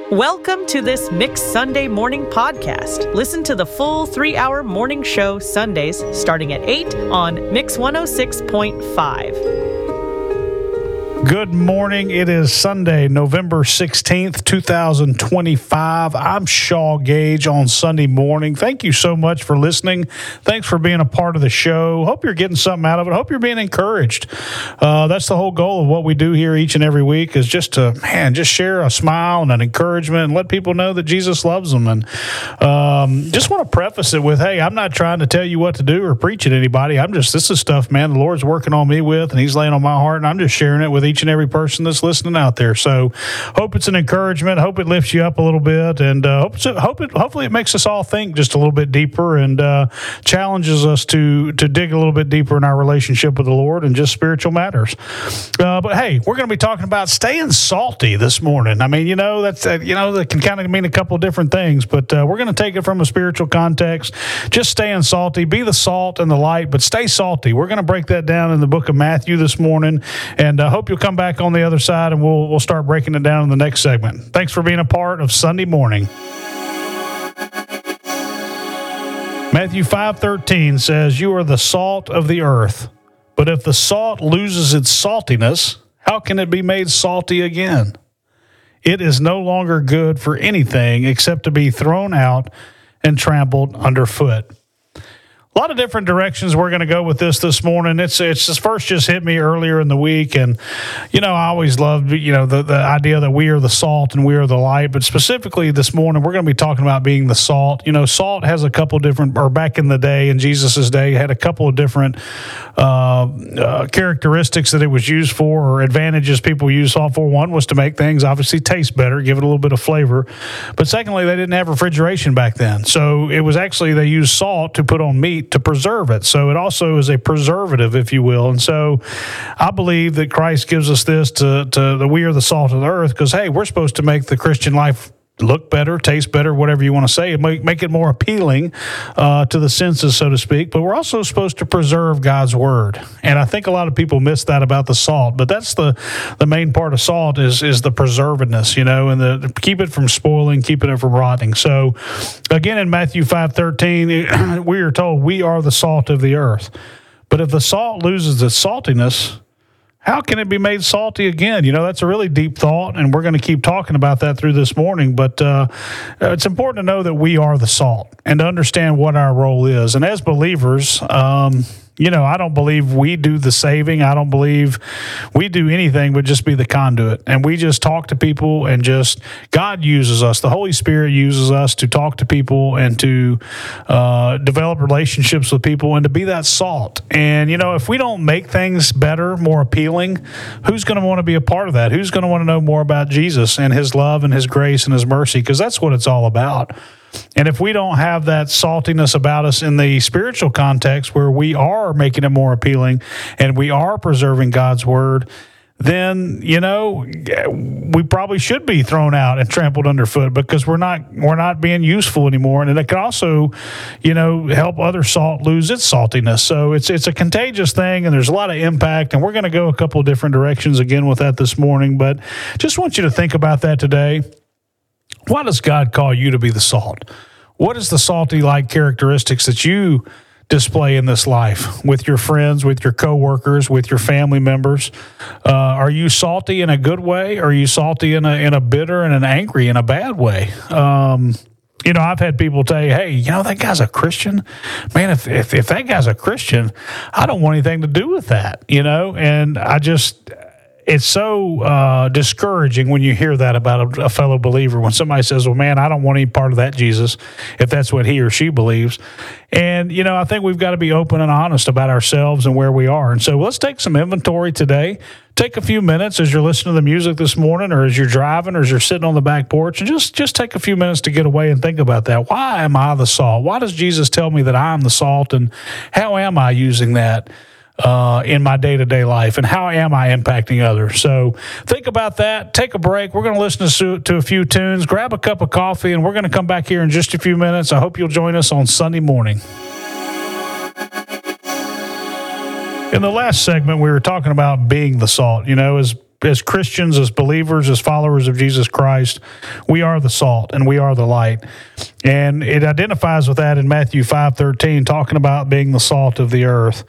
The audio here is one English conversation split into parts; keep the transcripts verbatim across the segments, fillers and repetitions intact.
Welcome to this Mixed Sunday Morning podcast. Listen to the full three-hour morning show Sundays starting at eight on Mix one oh six point five. Good morning. It is Sunday, November sixteenth, twenty twenty-five. I'm Shaw Gage on Sunday morning. Thank you so much for listening. Thanks for being a part of the show. Hope you're getting something out of it. Hope you're being encouraged. Uh, that's the whole goal of what we do here each and every week is just to, man, just share a smile and an encouragement and let people know that Jesus loves them. And um, just want to preface it with, hey, I'm not trying to tell you what to do or preach at anybody. I'm just, this is stuff, man, the Lord's working on me with, and He's laying on my heart, and I'm just sharing it with each and every person that's listening out there. So hope it's an encouragement. Hope it lifts you up a little bit, and uh, hope, it, hope it hopefully it makes us all think just a little bit deeper and uh, challenges us to to dig a little bit deeper in our relationship with the Lord and just spiritual matters. Uh, but hey, we're going to be talking about staying salty this morning. I mean, you know, that's uh, you know that can kind of mean a couple of different things, but uh, we're going to take it from a spiritual context. Just staying salty, be the salt and the light, but stay salty. We're going to break that down in the book of Matthew this morning, and I uh, hope you'll come back on the other side, and we'll we'll start breaking it down in the next segment. Thanks for being a part of Sunday morning. Matthew five thirteen says, "You are the salt of the earth, but if the salt loses its saltiness, how can it be made salty again? It is no longer good for anything except to be thrown out and trampled underfoot." A lot of different directions we're going to go with this this morning. It's it's just first just hit me earlier in the week, and you know I always loved you know the the idea that we are the salt and we are the light. But specifically this morning, we're going to be talking about being the salt. You know, salt has a couple different, or back in the day, in Jesus's day, had a couple of different uh, uh, characteristics that it was used for, or advantages people use salt for. One was to make things obviously taste better, give it a little bit of flavor. But secondly, they didn't have refrigeration back then, so it was actually they used salt to put on meat to preserve it. So it also is a preservative, if you will. And so I believe that Christ gives us this to, to that we are the salt of the earth, because, hey, we're supposed to make the Christian life look better, taste better, whatever you want to say, and make, make it more appealing uh, to the senses, so to speak. But we're also supposed to preserve God's word. And I think a lot of people miss that about the salt. But that's the, the main part of salt is is the preservedness, you know, and the, the keep it from spoiling, keeping it from rotting. So again, in Matthew five thirteen, we are told we are the salt of the earth. But if the salt loses its saltiness, how can it be made salty again? You know, that's a really deep thought, and we're going to keep talking about that through this morning. But uh, it's important to know that we are the salt and to understand what our role is. And as believers, um, you know, I don't believe we do the saving. I don't believe we do anything but just be the conduit. And we just talk to people, and just God uses us. The Holy Spirit uses us to talk to people and to uh, develop relationships with people and to be that salt. And, you know, if we don't make things better, more appealing, who's going to want to be a part of that? Who's going to want to know more about Jesus and His love and His grace and His mercy? Because that's what it's all about. And if we don't have that saltiness about us in the spiritual context where we are making it more appealing and we are preserving God's word, then, you know, we probably should be thrown out and trampled underfoot, because we're not we're not being useful anymore. And it can also, you know, help other salt lose its saltiness. So it's it's a contagious thing, and there's a lot of impact. And we're going to go a couple of different directions again with that this morning. But just want you to think about that today. Why does God call you to be the salt? What is the salty-like characteristics that you display in this life with your friends, with your coworkers, with your family members? Uh, are you salty in a good way? Or are you salty in a in a bitter and an angry in a bad way? Um, you know, I've had people say, hey, you know, that guy's a Christian. Man, if, if, if that guy's a Christian, I don't want anything to do with that, you know? And I just... It's so uh, discouraging when you hear that about a, a fellow believer, when somebody says, well, man, I don't want any part of that Jesus, if that's what he or she believes. And, you know, I think we've got to be open and honest about ourselves and where we are. And so let's take some inventory today. Take a few minutes as you're listening to the music this morning, or as you're driving, or as you're sitting on the back porch, and just, just take a few minutes to get away and think about that. Why am I the salt? Why does Jesus tell me that I'm the salt, and how am I using that Uh, in my day-to-day life, and how am I impacting others? So think about that. Take a break. We're going to listen to, to a few tunes, grab a cup of coffee, and we're going to come back here in just a few minutes. I hope you'll join us on Sunday morning. In the last segment, we were talking about being the salt. You know, as as Christians, as believers, as followers of Jesus Christ, we are the salt and we are the light. And it identifies with that in Matthew five thirteen, talking about being the salt of the earth.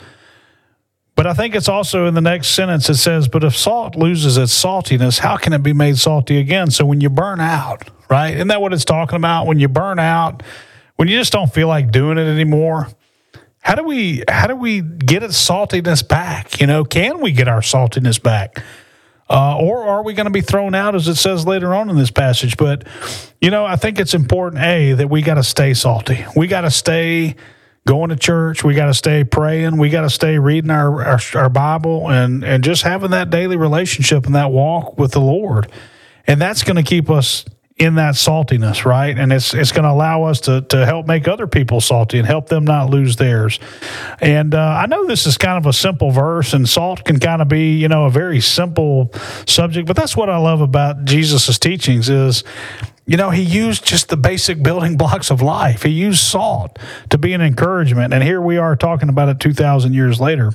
But I think it's also in the next sentence, it says, but if salt loses its saltiness, how can it be made salty again? So when you burn out, right? Isn't that what it's talking about? When you burn out, when you just don't feel like doing it anymore, how do we how do we get its saltiness back? You know, can we get our saltiness back? Uh, or are we going to be thrown out, as it says later on in this passage? But, you know, I think it's important, A, that we got to stay salty. We got to stay going to church. We got to stay praying. We got to stay reading our, our our Bible and, and just having that daily relationship and that walk with the Lord. And that's going to keep us in that saltiness, right? And it's it's going to allow us to to help make other people salty and help them not lose theirs. And uh, I know this is kind of a simple verse, and salt can kind of be, you know, a very simple subject, but that's what I love about Jesus' teachings is, you know, he used just the basic building blocks of life. He used salt to be an encouragement, and here we are talking about it two thousand years later.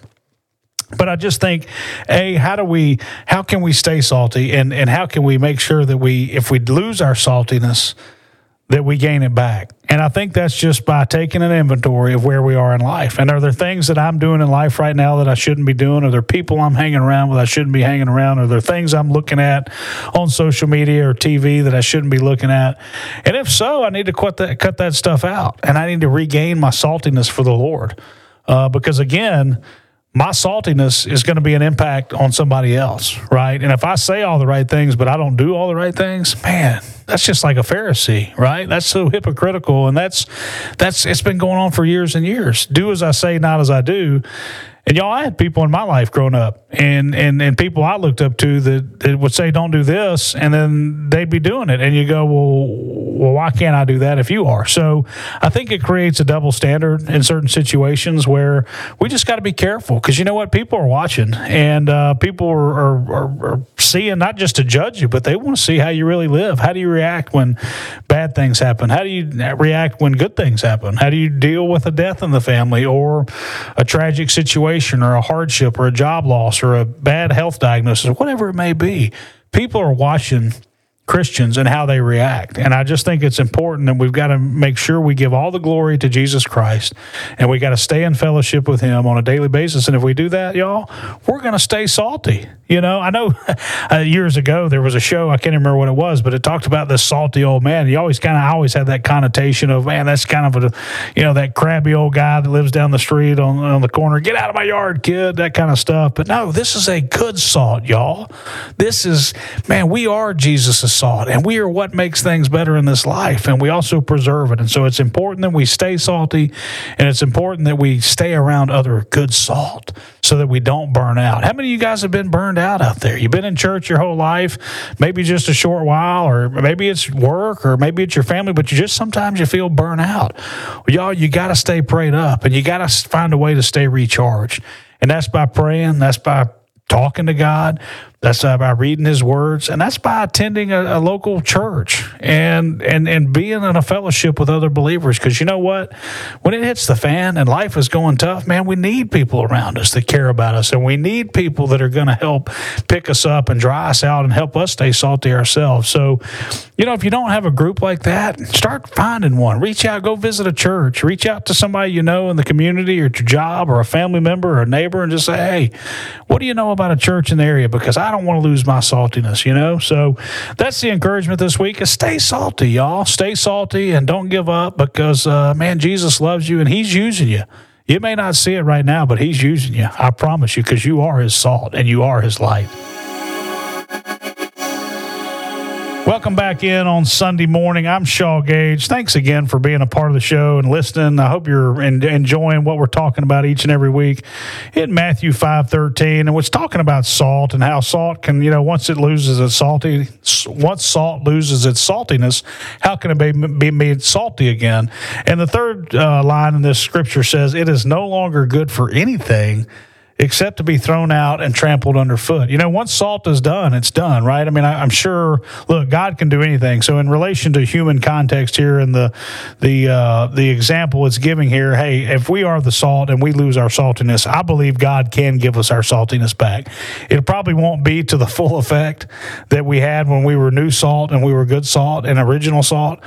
But I just think, A, how do we, how can we stay salty, and, and how can we make sure that we, if we lose our saltiness, that we gain it back? And I think that's just by taking an inventory of where we are in life. And are there things that I'm doing in life right now that I shouldn't be doing? Are there people I'm hanging around with I shouldn't be hanging around? Are there things I'm looking at on social media or T V that I shouldn't be looking at? And if so, I need to cut that, cut that stuff out, and I need to regain my saltiness for the Lord. Uh, because again, my saltiness is going to be an impact on somebody else, right? And if I say all the right things, but I don't do all the right things, man, that's just like a Pharisee, right? That's so hypocritical, and that's that's it's been going on for years and years. Do as I say, not as I do. And y'all, I had people in my life growing up, and and and people I looked up to that, that would say, don't do this, and then they'd be doing it. And you go, well, well, why can't I do that if you are? So I think it creates a double standard in certain situations where we just got to be careful, because you know what? People are watching, and uh, people are, are, are, are seeing, not just to judge you, but they want to see how you really live. How do you react when bad things happen? How do you react when good things happen? How do you deal with a death in the family, or a tragic situation, or a hardship, or a job loss, or a bad health diagnosis, whatever it may be? People are watching Christians and how they react. And I just think it's important that we've got to make sure we give all the glory to Jesus Christ, and we got to stay in fellowship with him on a daily basis. And if we do that, y'all, we're going to stay salty. You know, I know uh, years ago there was a show, I can't remember what it was, but it talked about this salty old man. You always kind of, I always had that connotation of, man, that's kind of a, you know, that crabby old guy that lives down the street on, on the corner. Get out of my yard, kid, that kind of stuff. But no, this is a good salt, y'all. This is, man, we are Jesus' salt, and we are what makes things better in this life, and we also preserve it. And so it's important that we stay salty, and it's important that we stay around other good salt so that we don't burn out. How many of you guys have been burned out out there? You've been in church your whole life, maybe just a short while, or maybe it's work, or maybe it's your family, but you just sometimes you feel burnt out. Well, y'all, you got to stay prayed up, and you got to find a way to stay recharged. And that's by praying, that's by talking to God, that's by reading his words, and that's by attending a, a local church and, and, and being in a fellowship with other believers. Because you know what? When it hits the fan and life is going tough, man, we need people around us that care about us, and we need people that are going to help pick us up and dry us out and help us stay salty ourselves. So, you know, if you don't have a group like that, start finding one. Reach out, go visit a church. Reach out to somebody you know in the community, or at your job, or a family member or a neighbor, and just say, hey, what do you know about a church in the area? Because I don't want to lose my saltiness, you know? So that's the encouragement this week, is stay salty, y'all. Stay salty and don't give up, because, uh, man, Jesus loves you and he's using you. You may not see it right now, but he's using you. I promise you, because you are his salt and you are his light. Welcome back in on Sunday morning. I'm Shaw Gage. Thanks again for being a part of the show and listening. I hope you're in, enjoying what we're talking about each and every week in Matthew five thirteen. And it's talking about salt and how salt can, you know, once it loses its salty, once salt loses its saltiness, how can it be, be made salty again? And the third uh, line in this scripture says, it is no longer good for anything except to be thrown out and trampled underfoot. You know, once salt is done, it's done, right? I mean, I, I'm sure, look, God can do anything. So in relation to human context here and the the uh, the example it's giving here, hey, if we are the salt and we lose our saltiness, I believe God can give us our saltiness back. It probably won't be to the full effect that we had when we were new salt and we were good salt and original salt.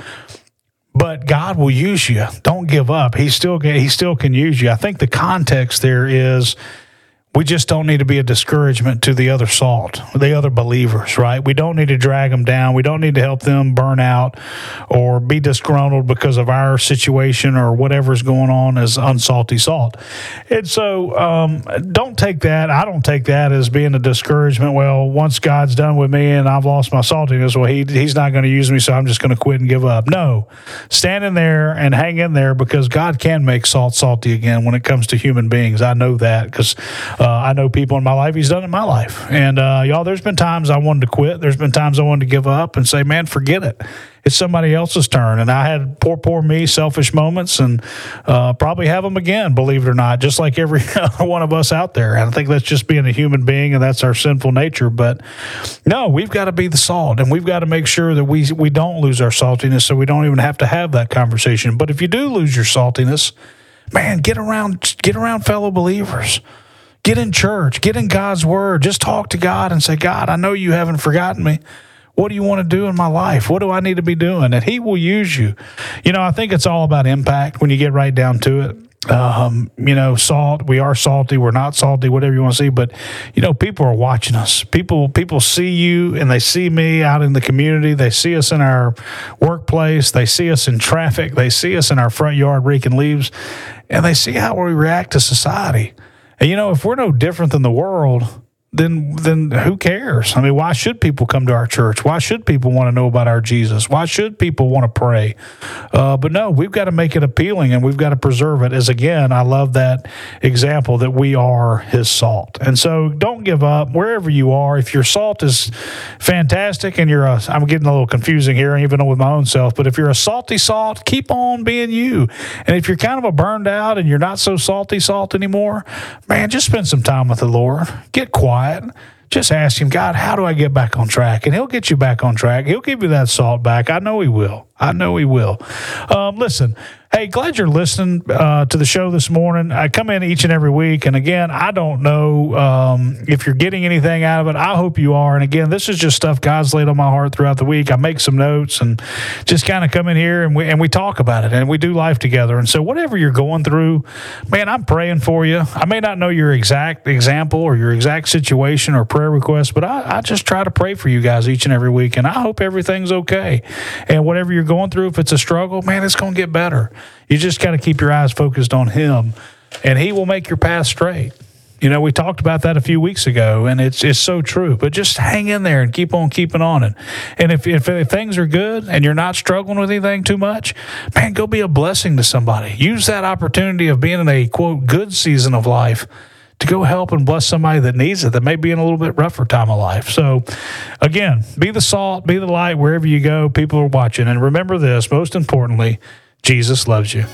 But God will use you. Don't give up. He still he still can use you. I think the context there is we just don't need to be a discouragement to the other salt, the other believers, right? We don't need to drag them down. We don't need to help them burn out or be disgruntled because of our situation or whatever's going on as unsalty salt. And so um, don't take that. I don't take that as being a discouragement. Well, once God's done with me and I've lost my saltiness, well, he, he's not going to use me, so I'm just going to quit and give up. No, stand in there and hang in there because God can make salt salty again when it comes to human beings. I know that because Uh, I know people in my life, he's done it in my life. And uh, y'all, there's been times I wanted to quit. There's been times I wanted to give up and say, man, forget it. It's somebody else's turn. And I had poor, poor me, selfish moments, and uh, probably have them again, believe it or not, just like every one of us out there. And I think that's just being a human being, and that's our sinful nature. But no, we've got to be the salt, and we've got to make sure that we we don't lose our saltiness so we don't even have to have that conversation. But if you do lose your saltiness, man, get around, get around fellow believers. Get in church, get in God's word, just talk to God and say, God, I know you haven't forgotten me. What do you want to do in my life? What do I need to be doing? And he will use you. You know, I think it's all about impact when you get right down to it. Um, you know, salt, we are salty, we're not salty, whatever you want to see. But, you know, people are watching us. People, people see you and they see me out in the community. They see us in our workplace. They see us in traffic. They see us in our front yard raking leaves. And they see how we react to society. And, you know, if we're no different than the world, then then who cares? I mean, why should people come to our church? Why should people want to know about our Jesus? Why should people want to pray? Uh, but no, we've got to make it appealing, and we've got to preserve it. As, again, I love that example that we are his salt. And so don't give up wherever you are. If your salt is fantastic and you're a, I'm getting a little confusing here, even with my own self, but if you're a salty salt, keep on being you. And if you're kind of a burned out and you're not so salty salt anymore, man, just spend some time with the Lord. Get quiet. Just ask him, God, how do I get back on track? And he'll get you back on track. He'll give you that salt back. I know he will. I know he will. Um, listen, hey, glad you're listening uh, to the show this morning. I come in each and every week, and again, I don't know um, if you're getting anything out of it. I hope you are. And again, this is just stuff God's laid on my heart throughout the week. I make some notes and just kind of come in here and we and we talk about it, and we do life together. And so whatever you're going through, man, I'm praying for you. I may not know your exact example or your exact situation or prayer request, but I, I just try to pray for you guys each and every week, and I hope everything's okay. And whatever you're going through, if it's a struggle, man, it's going to get better. You just got to keep your eyes focused on him, and he will make your path straight. You know, we talked about that a few weeks ago, and it's it's so true. But just hang in there and keep on keeping on it. And if, if, if things are good and you're not struggling with anything too much, man, go be a blessing to somebody. Use that opportunity of being in a, quote, good season of life to go help and bless somebody that needs it, that may be in a little bit rougher time of life. So, again, be the salt, be the light wherever you go. People are watching. And remember this, most importantly, Jesus loves you.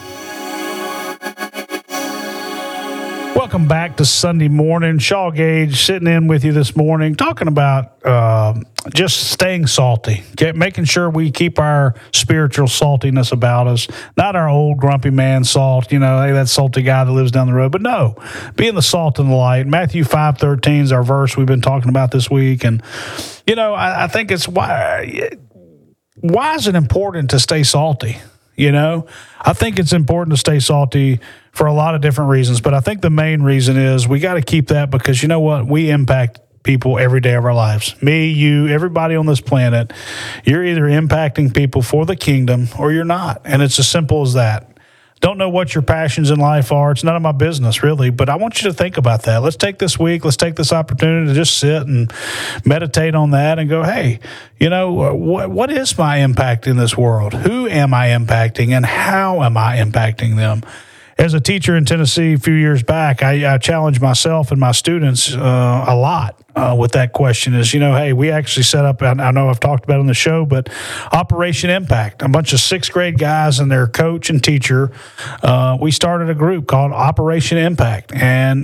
Welcome back to Sunday morning. Shaw Gage sitting in with you this morning, talking about uh, just staying salty, get, making sure we keep our spiritual saltiness about us, not our old grumpy man salt, you know, hey, that salty guy that lives down the road, but no, being the salt and the light. Matthew five thirteen is our verse we've been talking about this week. And, you know, I, I think it's why, why is it important to stay salty? You know, I think it's important to stay salty for a lot of different reasons, but I think the main reason is we got to keep that because, you know what, we impact people every day of our lives. Me, you, everybody on this planet, you're either impacting people for the kingdom or you're not. And it's as simple as that. Don't know what your passions in life are. It's none of my business, really, but I want you to think about that. Let's take this week, let's take this opportunity to just sit and meditate on that and go, hey, you know, what what is my impact in this world? Who am I impacting, and how am I impacting them? As a teacher in Tennessee a few years back, I, I challenged myself and my students uh, a lot uh, with that question is, you know, hey, we actually set up, I, I know I've talked about it on the show, but Operation Impact, a bunch of sixth grade guys and their coach and teacher, uh, we started a group called Operation Impact. And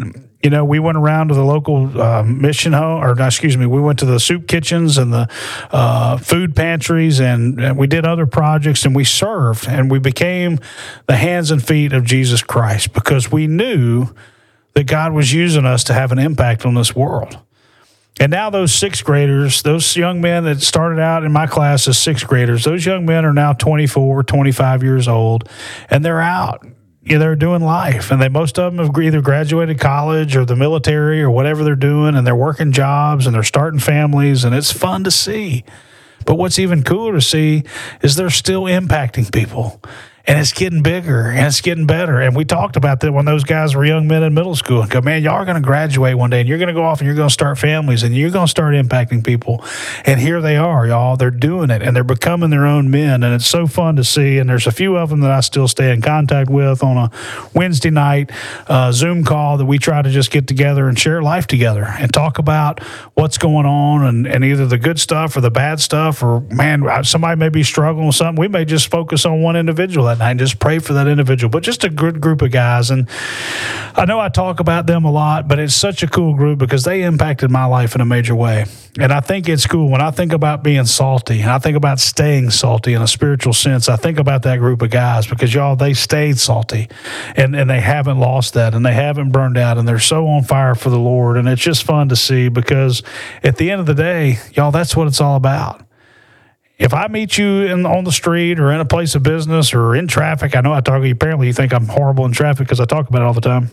You know, we went around to the local uh, mission home, or excuse me, we went to the soup kitchens and the uh, food pantries, and, and we did other projects, and we served, and we became the hands and feet of Jesus Christ because we knew that God was using us to have an impact on this world. And now those sixth graders, those young men that started out in my class as sixth graders, those young men are now twenty-four, twenty-five years old, and they're out. You know, they're doing life, and they most of them have either graduated college or the military or whatever they're doing, and they're working jobs and they're starting families, and it's fun to see. But what's even cooler to see is they're still impacting people. And it's getting bigger, and it's getting better. And we talked about that when those guys were young men in middle school. And go, man, y'all are going to graduate one day, and you're going to go off, and you're going to start families, and you're going to start impacting people. And here they are, y'all. They're doing it, and they're becoming their own men. And it's so fun to see. And there's a few of them that I still stay in contact with on a Wednesday night uh, Zoom call that we try to just get together and share life together and talk about what's going on and, and either the good stuff or the bad stuff. Or, man, somebody may be struggling with something. We may just focus on one individual and just pray for that individual, but just a good group of guys. And I know I talk about them a lot, but it's such a cool group because they impacted my life in a major way. And I think it's cool when I think about being salty and I think about staying salty in a spiritual sense. I think about that group of guys because y'all, they stayed salty and, and they haven't lost that and they haven't burned out and they're so on fire for the Lord. And it's just fun to see because at the end of the day, y'all, that's what it's all about. If I meet you in, on the street or in a place of business or in traffic, I know I talk, apparently you think I'm horrible in traffic because I talk about it all the time.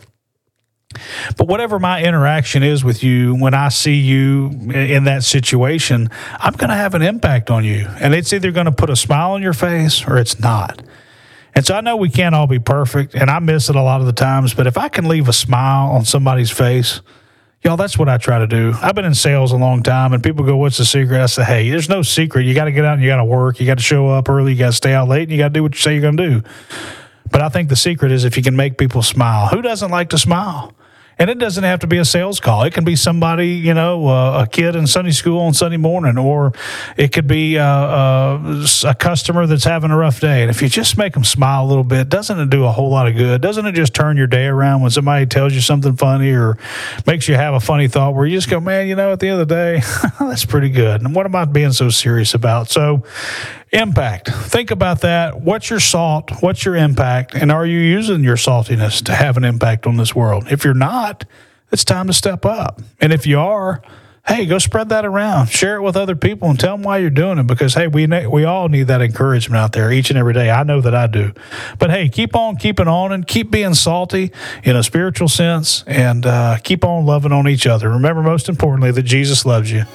But whatever my interaction is with you, when I see you in that situation, I'm going to have an impact on you. And it's either going to put a smile on your face or it's not. And so I know we can't all be perfect, and I miss it a lot of the times. But if I can leave a smile on somebody's face, y'all, that's what I try to do. I've been in sales a long time, and people go, what's the secret? I say, hey, there's no secret. You got to get out and you got to work. You got to show up early. You got to stay out late, and you got to do what you say you're going to do. But I think the secret is if you can make people smile. Who doesn't like to smile? And it doesn't have to be a sales call. It can be somebody, you know, uh, a kid in Sunday school on Sunday morning, or it could be uh, uh, a customer that's having a rough day. And if you just make them smile a little bit, doesn't it do a whole lot of good? Doesn't it just turn your day around when somebody tells you something funny or makes you have a funny thought where you just go, man, you know, at the end of the day, that's pretty good. And what am I being so serious about? So impact. Think about that. What's your salt? What's your impact? And are you using your saltiness to have an impact on this world? If you're not, it's time to step up. And if you are, hey, go spread that around. Share it with other people and tell them why you're doing it because, hey, we we all need that encouragement out there each and every day. I know that I do. But, hey, keep on keeping on and keep being salty in a spiritual sense and uh, keep on loving on each other. Remember, most importantly, that Jesus loves you.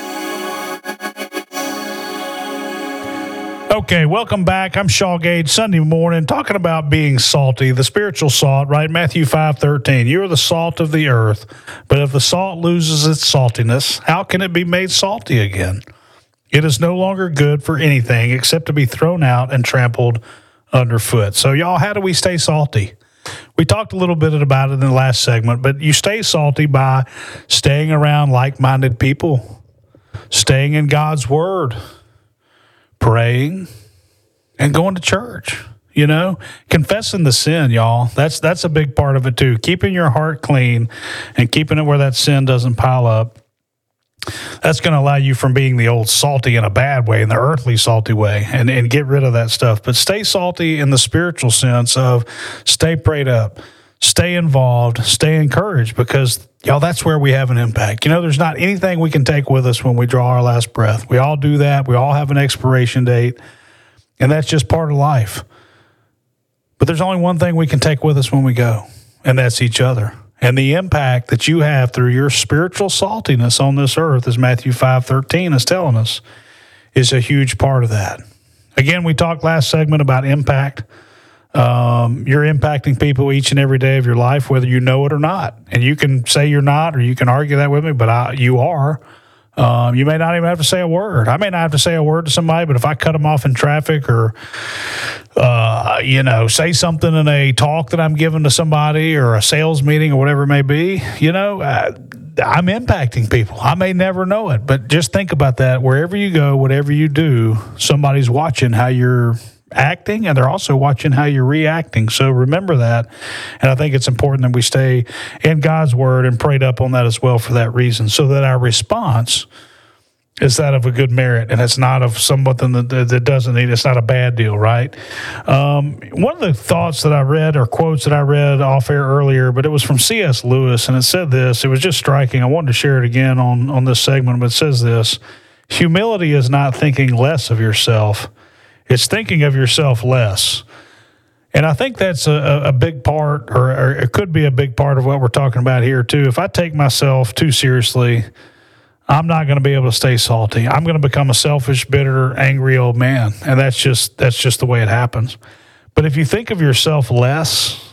Okay, welcome back. I'm Shaw Gage, Sunday morning, talking about being salty, the spiritual salt, right? Matthew five thirteen. You are the salt of the earth, but if the salt loses its saltiness, how can it be made salty again? It is no longer good for anything except to be thrown out and trampled underfoot. So, y'all, how do we stay salty? We talked a little bit about it in the last segment, but you stay salty by staying around like-minded people, staying in God's Word, praying, and going to church, you know, confessing the sin, y'all. That's that's a big part of it too. Keeping your heart clean and keeping it where that sin doesn't pile up. That's going to allow you from being the old salty in a bad way, in the earthly salty way, and, and get rid of that stuff. But stay salty in the spiritual sense of stay prayed up, stay involved, stay encouraged, because, y'all, that's where we have an impact. You know, there's not anything we can take with us when we draw our last breath. We all do that. We all have an expiration date, and that's just part of life. But there's only one thing we can take with us when we go, and that's each other. And the impact that you have through your spiritual saltiness on this earth, as Matthew five thirteen is telling us, is a huge part of that. Again, we talked last segment about impact. Um, you're impacting people each and every day of your life, whether you know it or not. And you can say you're not, or you can argue that with me, but I, you are. Um, you may not even have to say a word. I may not have to say a word to somebody, but if I cut them off in traffic or, uh, you know, say something in a talk that I'm giving to somebody or a sales meeting or whatever it may be, you know, uh, I'm impacting people. I may never know it, but just think about that. Wherever you go, whatever you do, somebody's watching how you're acting, and they're also watching how you're reacting. So remember that. And I think it's important that we stay in God's word and prayed up on that as well for that reason, so that our response is that of a good merit, and it's not of something that, that doesn't need, it's not a bad deal, right? Um, one of the thoughts that I read, or quotes that I read off air earlier, but it was from C S Lewis, and it said this. It was just striking. I wanted to share it again on, on this segment, but it says this: humility is not thinking less of yourself, it's thinking of yourself less. And I think that's a, a big part, or, or it could be a big part of what we're talking about here, too. If I take myself too seriously, I'm not going to be able to stay salty. I'm going to become a selfish, bitter, angry old man. And that's just that's just the way it happens. But if you think of yourself less,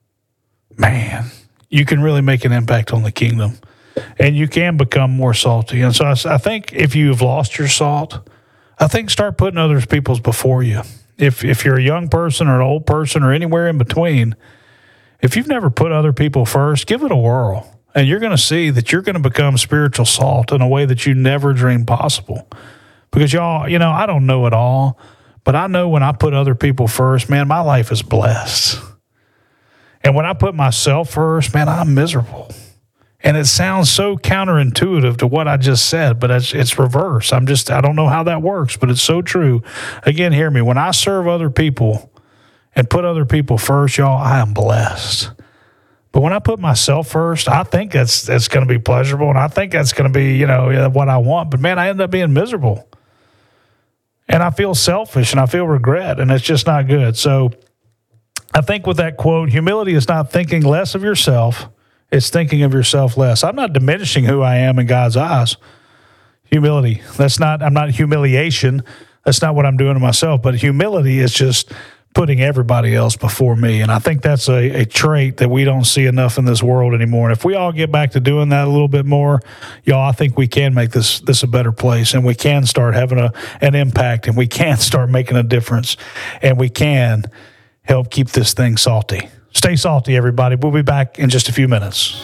man, you can really make an impact on the kingdom. And you can become more salty. And so I, I think if you've lost your salt, I think start putting other people's before you. If if you're a young person or an old person or anywhere in between, if you've never put other people first, give it a whirl. And you're going to see that you're going to become spiritual salt in a way that you never dreamed possible. Because y'all, you know, I don't know it all, but I know when I put other people first, man, my life is blessed. And when I put myself first, man, I'm miserable. And it sounds so counterintuitive to what I just said, but it's, it's reverse. I'm just, I don't know how that works, but it's so true. Again, hear me. When I serve other people and put other people first, y'all, I am blessed. But when I put myself first, I think that's that's going to be pleasurable, and I think that's going to be, you know, what I want. But, man, I end up being miserable. And I feel selfish, and I feel regret, and it's just not good. So I think with that quote, humility is not thinking less of yourself. It's thinking of yourself less. I'm not diminishing who I am in God's eyes. Humility. That's not, I'm not humiliation. That's not what I'm doing to myself. But humility is just putting everybody else before me. And I think that's a, a trait that we don't see enough in this world anymore. And if we all get back to doing that a little bit more, y'all, I think we can make this this a better place, and we can start having a an impact, and we can start making a difference, and we can help keep this thing salty. Stay salty, everybody. We'll be back in just a few minutes.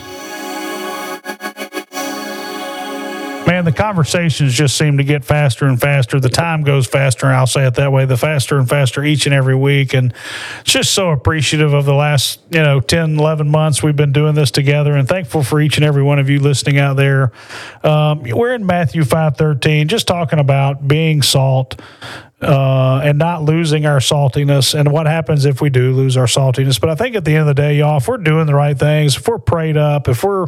Man, the conversations just seem to get faster and faster. The time goes faster, and I'll say it that way, the faster and faster each and every week. And just so appreciative of the last, you know, ten, eleven months we've been doing this together, and thankful for each and every one of you listening out there. Um, we're in Matthew five thirteen, just talking about being salt uh, and not losing our saltiness, and what happens if we do lose our saltiness. But I think at the end of the day, y'all, if we're doing the right things, if we're prayed up, if we're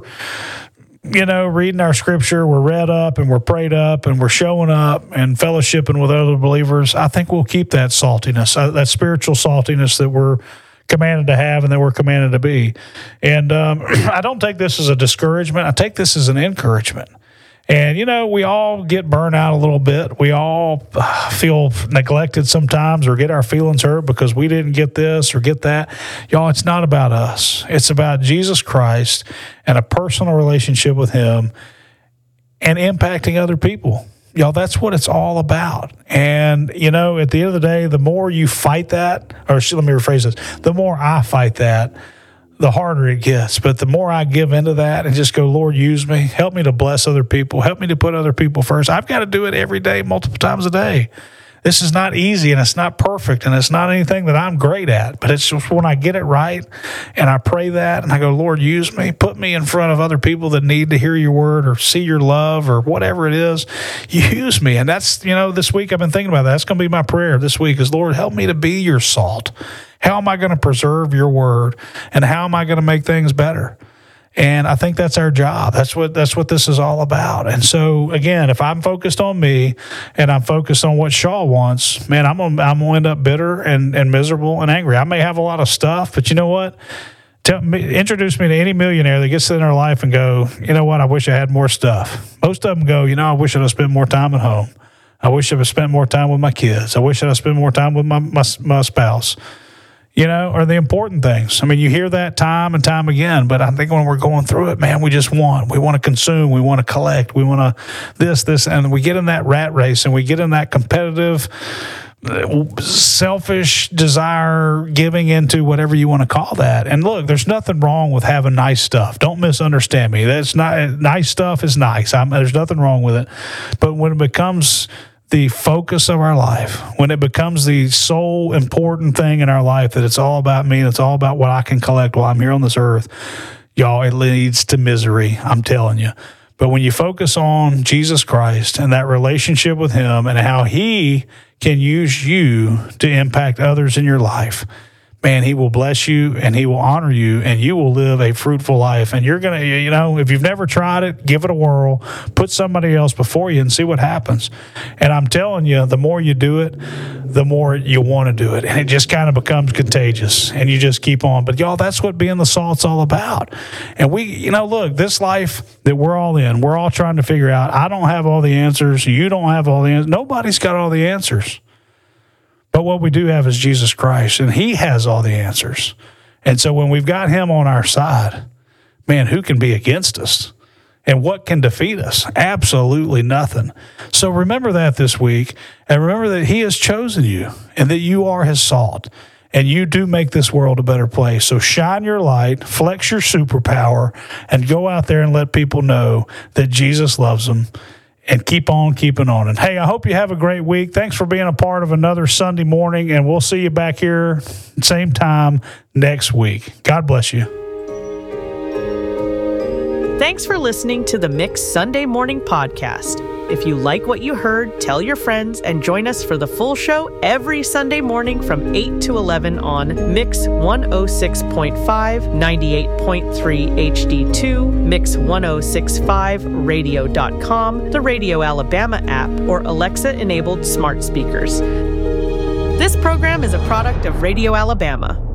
you know, reading our scripture, we're read up and we're prayed up and we're showing up and fellowshipping with other believers, I think we'll keep that saltiness, uh, that spiritual saltiness that we're commanded to have and that we're commanded to be. And um, I don't take this as a discouragement. I take this as an encouragement. And, you know, we all get burned out a little bit. We all uh, feel neglected sometimes, or get our feelings hurt because we didn't get this or get that. Y'all, it's not about us. It's about Jesus Christ and a personal relationship with him and impacting other people. Y'all, that's what it's all about. And, you know, at the end of the day, the more you fight that, or let me rephrase this, the more I fight that, the harder it gets. But the more I give into that and just go, Lord, use me, help me to bless other people, help me to put other people first. I've got to do it every day, multiple times a day. This is not easy, and it's not perfect, and it's not anything that I'm great at, but it's just when I get it right and I pray that and I go, Lord, use me, put me in front of other people that need to hear your word or see your love or whatever it is, use me. And that's, you know, this week I've been thinking about that. That's going to be my prayer this week is, Lord, help me to be your salt. How am I going to preserve your word, and how am I going to make things better? And I think that's our job. That's what that's what this is all about. And so, again, if I'm focused on me and I'm focused on what Shaw wants, man, I'm gonna, I'm gonna end up bitter and, and miserable and angry. I may have a lot of stuff, but you know what? Tell me, introduce me to any millionaire that gets in their life and go, you know what? I wish I had more stuff. Most of them go, you know, I wish I'd have spent more time at home. I wish I'd have spent more time with my kids. I wish I'd have spent more time with my my, my spouse. You know, are the important things. I mean, you hear that time and time again, but I think when we're going through it, man, we just want, we want to consume, we want to collect, we want to this, this, and we get in that rat race and we get in that competitive, selfish desire, giving into whatever you want to call that. And look, there's nothing wrong with having nice stuff. Don't misunderstand me. That's not, nice stuff is nice. I'm, there's nothing wrong with it. But when it becomes the focus of our life, when it becomes the sole important thing in our life, that it's all about me and it's all about what I can collect while I'm here on this earth, y'all, it leads to misery, I'm telling you. But when you focus on Jesus Christ and that relationship with him and how he can use you to impact others in your life, man, he will bless you and he will honor you and you will live a fruitful life. And you're going to, you know, if you've never tried it, give it a whirl, put somebody else before you and see what happens. And I'm telling you, the more you do it, the more you want to do it. And it just kind of becomes contagious and you just keep on. But y'all, that's what being the salt's all about. And we, you know, look, this life that we're all in, we're all trying to figure out. I don't have all the answers. You don't have all the answers. Nobody's got all the answers. But what we do have is Jesus Christ, and he has all the answers. And so when we've got him on our side, man, who can be against us? And what can defeat us? Absolutely nothing. So remember that this week, and remember that he has chosen you, and that you are his salt, and you do make this world a better place. So shine your light, flex your superpower, and go out there and let people know that Jesus loves them. And keep on keeping on. And hey, I hope you have a great week. Thanks for being a part of another Sunday morning, and we'll see you back here same time next week. God bless you. Thanks for listening to the Mix Sunday Morning Podcast. If you like what you heard, tell your friends and join us for the full show every Sunday morning from eight to eleven on Mix one oh six point five, ninety-eight point three H D two, Mix ten sixty-five radio dot com, the Radio Alabama app, or Alexa-enabled smart speakers. This program is a product of Radio Alabama.